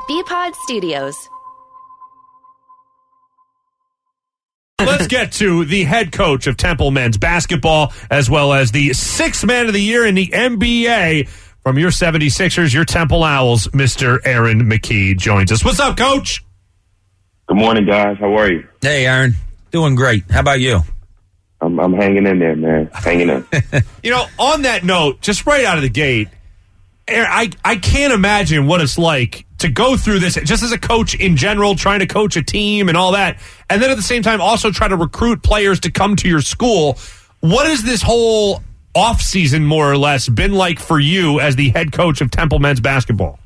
BPod Studios. Let's get to the head coach of Temple men's basketball, as well as the sixth man of the year in the NBA. From your 76ers, your Temple Owls, Mr. Aaron McKie joins us. What's up, Coach? Good morning, guys. How are you? Hey, Aaron. Doing great. How about you? I'm hanging in there, man. Hanging in. You know, on that note, just right out of the gate, Aaron, I can't imagine what it's like to go through this, just as a coach in general, trying to coach a team and all that, and then at the same time also try to recruit players to come to your school. What has this whole offseason, more or less, been like for you as the head coach of Temple men's basketball?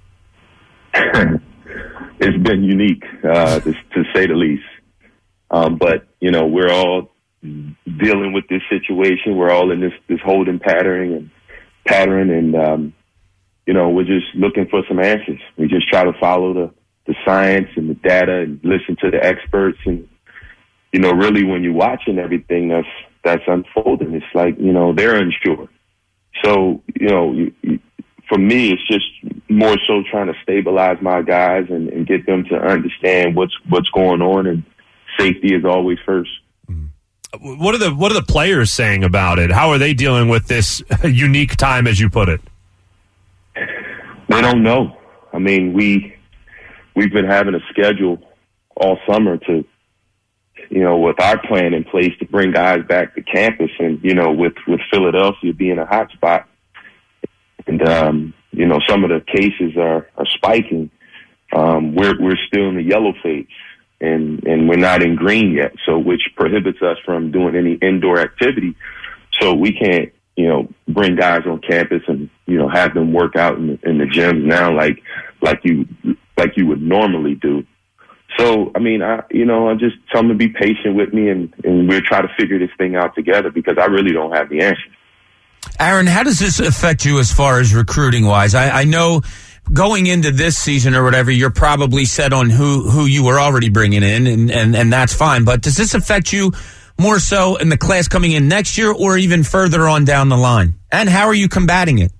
It's been unique, to say the least. But, you know, we're all dealing with this situation. We're all in this holding pattern, and you know, we're just looking for some answers. We just try to follow the science and the data and listen to the experts. And, you know, really when you're watching everything that's unfolding, it's like, you know, they're unsure. So, you know, for me, it's just more so trying to stabilize my guys and get them to understand what's going on, and safety is always first. What are the players saying about it? How are they dealing with this unique time, as you put it? They don't know. I mean, we've been having a schedule all summer to, you know, with our plan in place to bring guys back to campus, and, you know, with Philadelphia being a hot spot, and you know, some of the cases are spiking. We're still in the yellow phase, and we're not in green yet, so which prohibits us from doing any indoor activity. So we can't, you know, bring guys on campus and, you know, have them work out in the gyms now like you would normally do. So, I mean, I just tell them to be patient with me, and we'll try to figure this thing out together, because I really don't have the answer. Aaron, how does this affect you as far as recruiting wise? I know going into this season or whatever, you're probably set on who you were already bringing in, and that's fine. But does this affect you more so in the class coming in next year, or even further on down the line? And how are you combating it?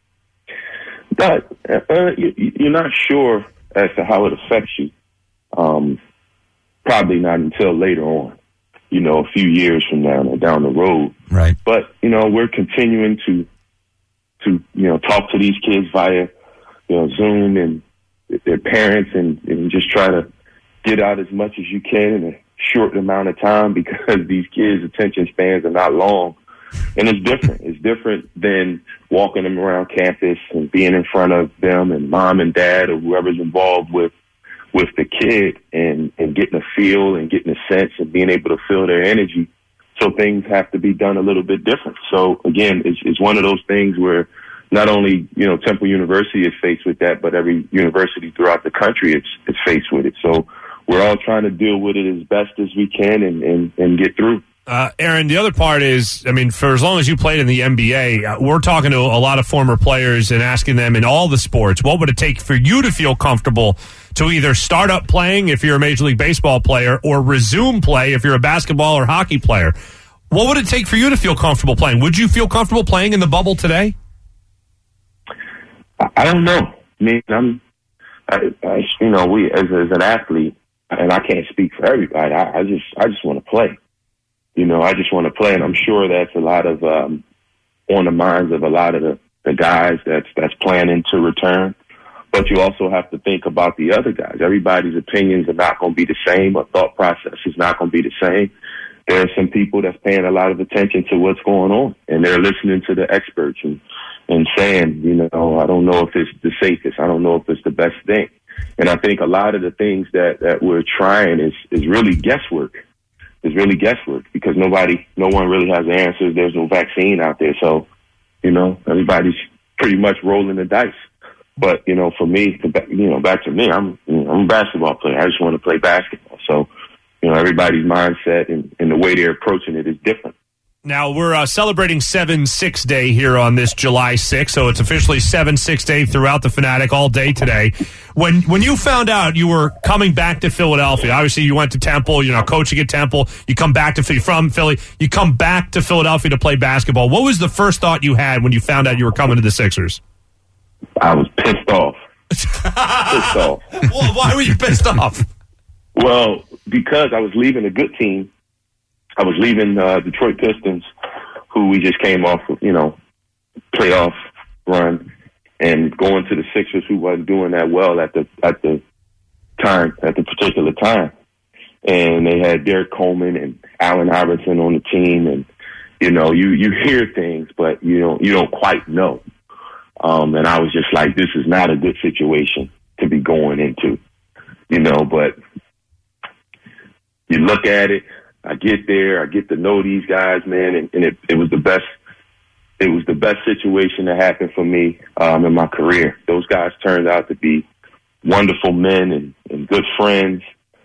You're not sure as to how it affects you. Probably not until later on, you know, a few years from now or down the road. Right. But, you know, we're continuing to you know, talk to these kids via, you know, Zoom and their parents, and just try to get out as much as you can in a short amount of time, because these kids' attention spans are not long. And it's different. It's different than walking them around campus and being in front of them and mom and dad or whoever's involved with the kid, and getting a feel and getting a sense and being able to feel their energy. So things have to be done a little bit different. So again, it's one of those things where not only, you know, Temple University is faced with that, but every university throughout the country is faced with it. So we're all trying to deal with it as best as we can and get through. Aaron, the other part is, I mean, for as long as you played in the NBA, we're talking to a lot of former players and asking them in all the sports, what would it take for you to feel comfortable to either start up playing if you're a Major League Baseball player, or resume play if you're a basketball or hockey player? What would it take for you to feel comfortable playing? Would you feel comfortable playing in the bubble today? I don't know. I mean, you know, we as an athlete, and I can't speak for everybody. I just want to play. You know, I just want to play, and I'm sure that's a lot of on the minds of a lot of the guys that's planning to return. But you also have to think about the other guys. Everybody's opinions are not going to be the same, or thought process is not going to be the same. There are some people that's paying a lot of attention to what's going on, and they're listening to the experts and saying, you know, I don't know if it's the safest. I don't know if it's the best thing. And I think a lot of the things that we're trying is really guesswork. It's really guesswork, because no one really has the answers. There's no vaccine out there. So, you know, everybody's pretty much rolling the dice. But, you know, for me, you know, back to me, I'm a basketball player. I just want to play basketball. So, you know, everybody's mindset and the way they're approaching it is different. Now, we're celebrating 7-6 Day here on this July 6th, so it's officially 7-6 Day throughout the Fanatic all day today. When you found out you were coming back to Philadelphia, obviously you went to Temple, you know, coaching at Temple, you come back to from Philly, you come back to Philadelphia to play basketball. What was the first thought you had when you found out you were coming to the Sixers? I was pissed off. pissed off. Well, why were you pissed off? Well, because I was leaving a good team. I was leaving Detroit Pistons, who we just came off of, playoff run, and going to the Sixers, who wasn't doing that well at the particular time. And they had Derek Coleman and Allen Iverson on the team, and you hear things, but you don't quite know. And I was just like, this is not a good situation to be going into, but you look at it, I get there, I get to know these guys, man, and it was the best. It was the best situation that happened for me in my career. Those guys turned out to be wonderful men and good friends.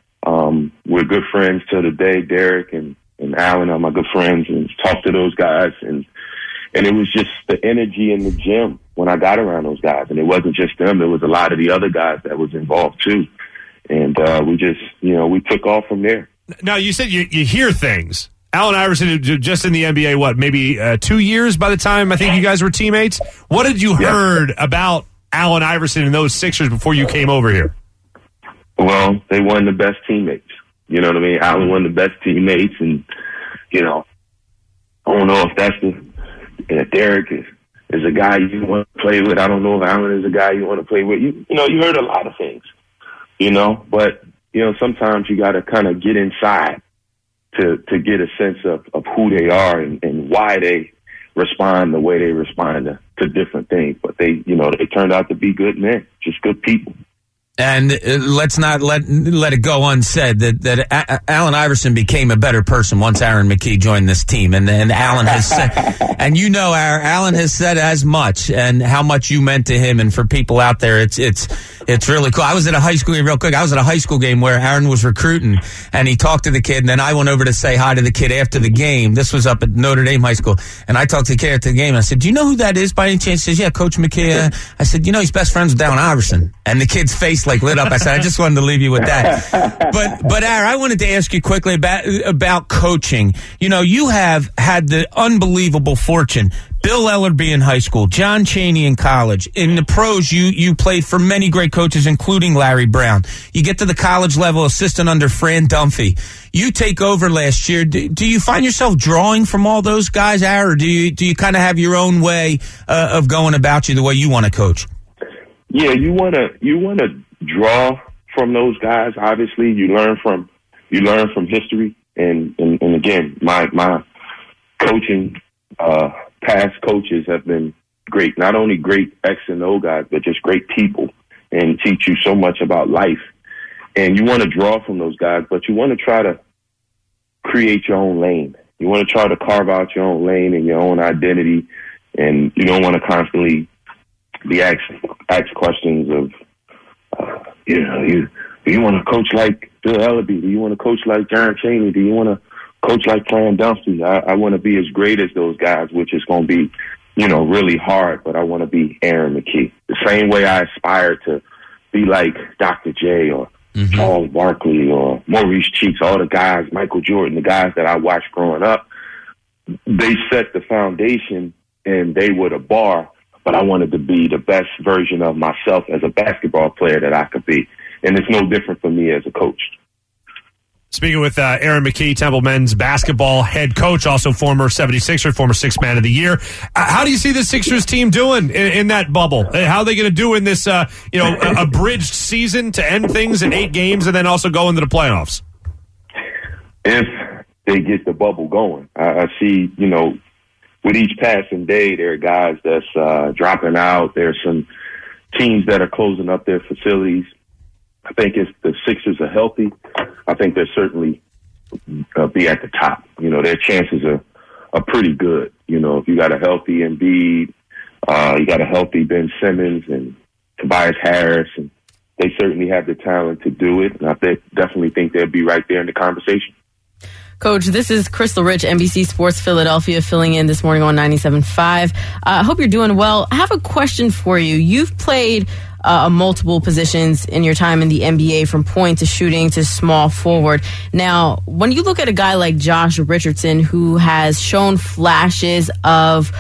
We're good friends till today. Derek and Allen are my good friends, and talk to those guys. And it was just the energy in the gym when I got around those guys. And it wasn't just them. It was a lot of the other guys that was involved too. And we just, we took off from there. Now, you said you hear things. Allen Iverson, just in the NBA, maybe 2 years by the time I think you guys were teammates? What had you heard about Allen Iverson and those Sixers before you came over here? Well, they won the best teammates. You know what I mean? Allen won the best teammates, and, I don't know if that's Derek is a guy you want to play with. I don't know if Allen is a guy you want to play with. You heard a lot of things, but, sometimes you got to kind of get inside to get a sense of who they are and why they respond the way they respond to different things. But they turned out to be good men, just good people. And let's not let it go unsaid that Allen Iverson became a better person once Aaron McKie joined this team, and Allen has said, and Allen has said as much, and how much you meant to him, and for people out there, it's really cool. I was at a high school game, real quick. I was at a high school game where Aaron was recruiting, and he talked to the kid, and then I went over to say hi to the kid after the game. This was up at Notre Dame High School, and I talked to the kid after the game, and I said, "Do you know who that is by any chance?" He says, "Yeah, Coach McKie." I said, "He's best friends with Allen Iverson," and the kid's face lit up. I said, I just wanted to leave you with that. But Aaron, I wanted to ask you quickly about coaching. You have had the unbelievable fortune. Bill Ellerby in high school, John Chaney in college. In the pros, you played for many great coaches, including Larry Brown. You get to the college level, assistant under Fran Dunphy. You take over last year. Do you find yourself drawing from all those guys, Aaron, or do you kind of have your own way of going about you the way you want to coach? Yeah, you wanna draw from those guys. Obviously, you learn from history, and again, my coaching past coaches have been great. Not only great X and O guys, but just great people, and teach you so much about life. And you want to draw from those guys, but you want to try to create your own lane. You want to try to carve out your own lane and your own identity, and you don't want to constantly be asked questions of, do you want to coach like Bill Ellerby? Do you want to coach like John Chaney? Do you want to coach like Fran Dunphy? I want to be as great as those guys, which is going to be, really hard, but I want to be Aaron McKie. The same way I aspire to be like Dr. J or Charles Barkley or Maurice Cheeks, all the guys, Michael Jordan, the guys that I watched growing up. They set the foundation and they were the bar, but I wanted to be the best version of myself as a basketball player that I could be. And it's no different for me as a coach. Speaking with Aaron McKie, Temple men's basketball head coach, also former 76er, former Sixth Man of the Year. How do you see the Sixers team doing in that bubble? How are they going to do in this, abridged season to end things in 8 games and then also go into the playoffs? If they get the bubble going, I see, with each passing day, there are guys that's dropping out. There's some teams that are closing up their facilities. I think if the Sixers are healthy, I think they'll certainly be at the top. Their chances are pretty good. If you got a healthy Embiid, you got a healthy Ben Simmons and Tobias Harris, and they certainly have the talent to do it. And I definitely think they'll be right there in the conversation. Coach, this is Crystal Rich, NBC Sports Philadelphia, filling in this morning on 97.5. I hope you're doing well. I have a question for you. You've played multiple positions in your time in the NBA, from point to shooting to small forward. Now, when you look at a guy like Josh Richardson, who has shown flashes of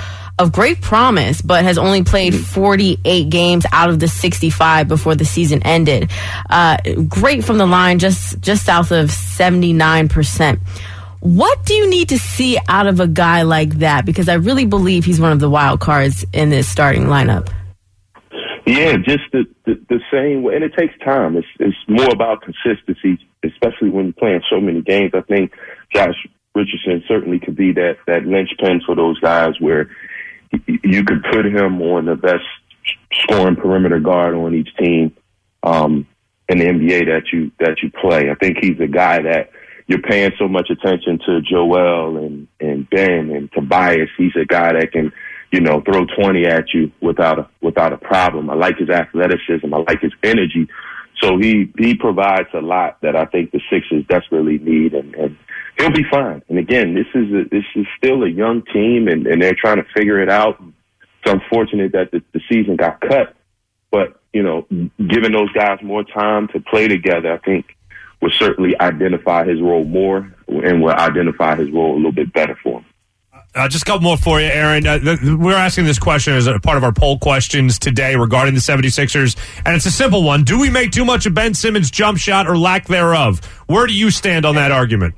of great promise, but has only played 48 games out of the 65 before the season ended. Great from the line, just south of 79%. What do you need to see out of a guy like that? Because I really believe he's one of the wild cards in this starting lineup. Yeah, just the same way. And it takes time. It's more about consistency, especially when you're playing so many games. I think Josh Richardson certainly could be that linchpin for those guys where you could put him on the best scoring perimeter guard on each team in the NBA that you play. I think he's a guy that you're paying so much attention to. Joel and Ben and Tobias. He's a guy that can, throw 20 at you without a problem. I like his athleticism. I like his energy. So he provides a lot that I think the Sixers desperately need, and he'll be fine. And again, this is still a young team, and they're trying to figure it out. It's unfortunate that the season got cut, but giving those guys more time to play together, I think, will certainly identify his role more and will identify his role a little bit better for him. Just a couple more for you, Aaron. We're asking this question as a part of our poll questions today regarding the 76ers, and it's a simple one. Do we make too much of Ben Simmons' jump shot or lack thereof? Where do you stand on that argument?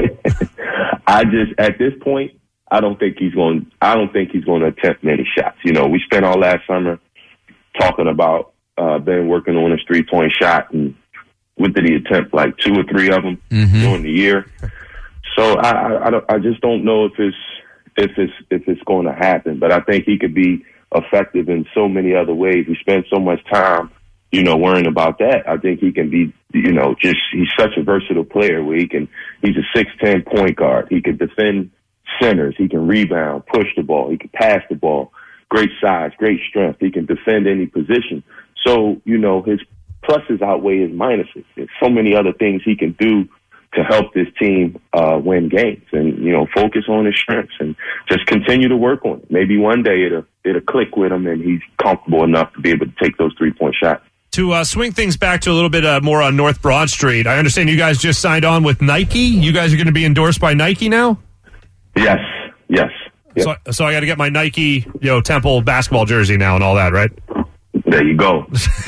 At this point, I don't think he's going to attempt many shots. We spent all last summer talking about Ben working on his 3-point shot, and what did he attempt? Like 2 or 3 of them during the year. So I just don't know if it's going to happen. But I think he could be effective in so many other ways. We spend so much time, worrying about that. I think he can be, he's such a versatile player where he's a 6'10" point guard. He can defend centers. He can rebound, push the ball. He can pass the ball. Great size, great strength. He can defend any position. So, his pluses outweigh his minuses. There's so many other things he can do to help this team win games, and focus on his strengths and just continue to work on it. Maybe one day it'll click with him, and he's comfortable enough to be able to take those 3-point shots. To swing things back to a little bit more on North Broad Street, I understand you guys just signed on with Nike. You guys are going to be endorsed by Nike now? Yes. So I got to get my Nike, Temple basketball jersey now and all that, right? There you go.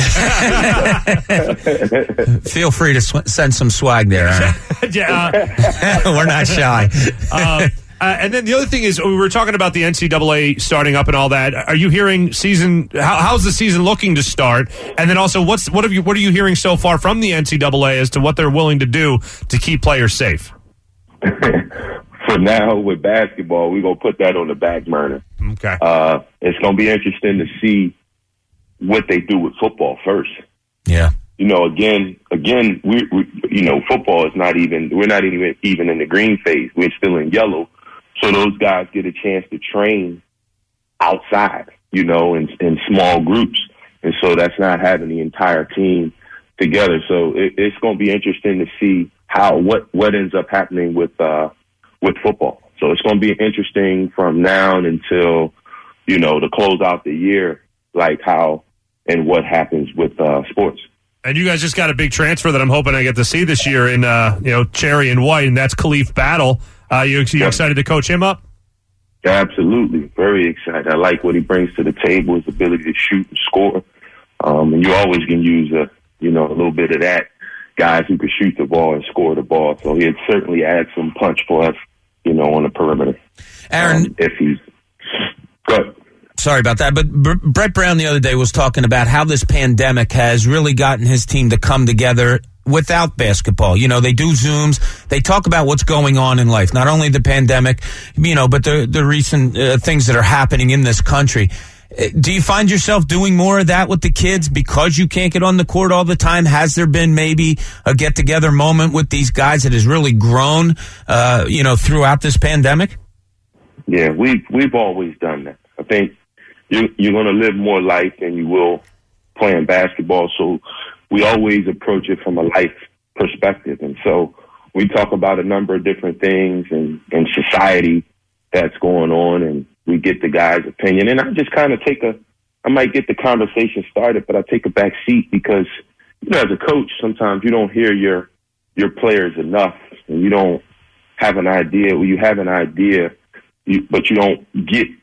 Feel free to send some swag there. Yeah, we're not shy. And then the other thing is, we were talking about the NCAA starting up and all that. Are you hearing how's the season looking to start? And then also, what are you hearing so far from the NCAA as to what they're willing to do to keep players safe? For now, with basketball, we're going to put that on the back burner. Okay. It's going to be interesting to see what they do with football first. Yeah. Again, we football is we're not even in the green phase. We're still in yellow. So those guys get a chance to train outside, in small groups. And so that's not having the entire team together. So it's going to be interesting to see what ends up happening with football. So it's going to be interesting from now until, to close out the year, like how and what happens with sports. And you guys just got a big transfer that I'm hoping I get to see this year in, cherry and white, and that's Khalif Battle. You excited to coach him up? Absolutely. Very excited. I like what he brings to the table, his ability to shoot and score. And you always can use a little bit of that. Guys who can shoot the ball and score the ball. So he'd certainly add some punch for us, on the perimeter. Aaron, if he's good. Sorry about that, but Brett Brown the other day was talking about how this pandemic has really gotten his team to come together without basketball. They do Zooms. They talk about what's going on in life, not only the pandemic, but the recent things that are happening in this country. Do you find yourself doing more of that with the kids because you can't get on the court all the time? Has there been maybe a get-together moment with these guys that has really grown, throughout this pandemic? Yeah, we've always done that. I think you're going to live more life than you will playing basketball. So we always approach it from a life perspective. And so we talk about a number of different things in society that's going on, and we get the guy's opinion. And I just kind of I might get the conversation started, but I take a back seat because, as a coach, sometimes you don't hear your players enough, and you don't have an idea. Well, you have an idea, but you don't get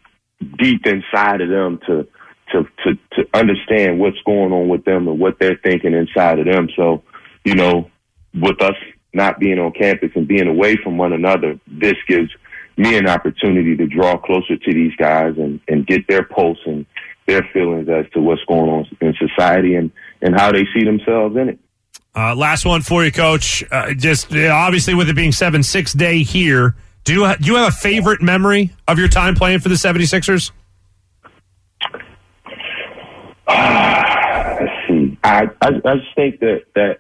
deep inside of them to understand what's going on with them and what they're thinking inside of them. So, you know, with us not being on campus and being away from one another, this gives me an opportunity to draw closer to these guys and get their pulse and their feelings as to what's going on in society and how they see themselves in it. Last one for you, Coach. Obviously with it being 7-6 day here, do you have a favorite memory of your time playing for the 76ers? Let's see. I just think that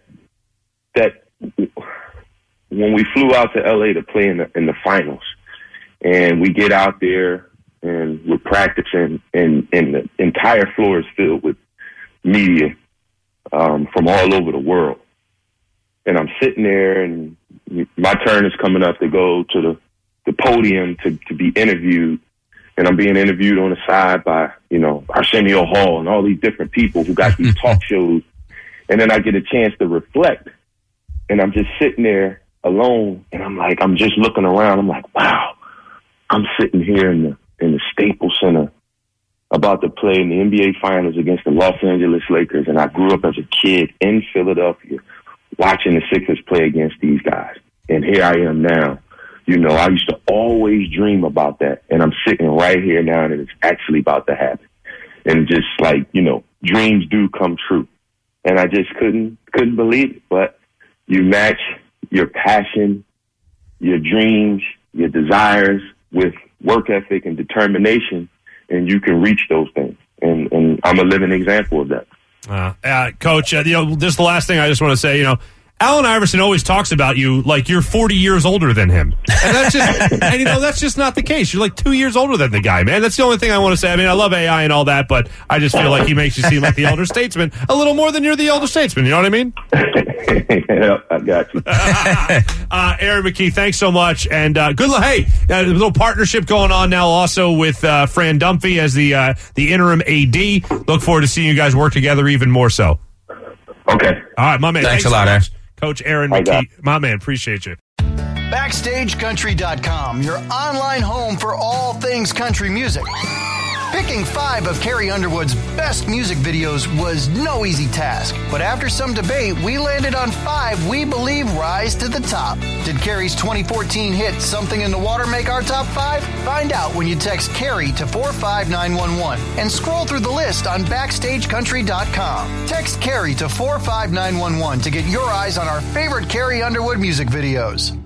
when we flew out to LA to play in the finals, and we get out there and we're practicing, and the entire floor is filled with media from all over the world, and I'm sitting there, and my turn is coming up to go to the podium to be interviewed. And I'm being interviewed on the side by, you know, Arsenio Hall and all these different people who got these talk shows. And then I get a chance to reflect. And I'm just sitting there alone. And I'm just looking around. I'm like, wow, I'm sitting here in the Staples Center about to play in the NBA Finals against the Los Angeles Lakers. And I grew up as a kid in Philadelphia watching the Sixers play against these guys. And here I am now. You know, I used to always dream about that, and I'm sitting right here now, and it's actually about to happen. And just like, you know, dreams do come true. And I just couldn't believe it. But you match your passion, your dreams, your desires with work ethic and determination, and you can reach those things. And I'm a living example of that. Coach, you know, this is the last thing I just want to say, you know, Allen Iverson always talks about you like you're 40 years older than him. And that's just, and you know, that's just not the case. You're like 2 years older than the guy, man. That's the only thing I want to say. I mean, I love AI and all that, but I just feel like he makes you seem like the elder statesman a little more than you're the elder statesman. You know what I mean? Yeah, I got you. Aaron McKie, thanks so much. And good luck. Hey, a little partnership going on now also with Fran Dunphy as the interim AD. Look forward to seeing you guys work together even more so. Okay. All right, my man. Thanks a lot, Aaron. Coach Aaron McKie, my man, appreciate you. BackstageCountry.com, your online home for all things country music. Picking 5 of Carrie Underwood's best music videos was no easy task, but after some debate, we landed on 5 we believe rise to the top. Did Carrie's 2014 hit Something in the Water make our top 5? Find out when you text Carrie to 45911 and scroll through the list on BackstageCountry.com. Text Carrie to 45911 to get your eyes on our favorite Carrie Underwood music videos.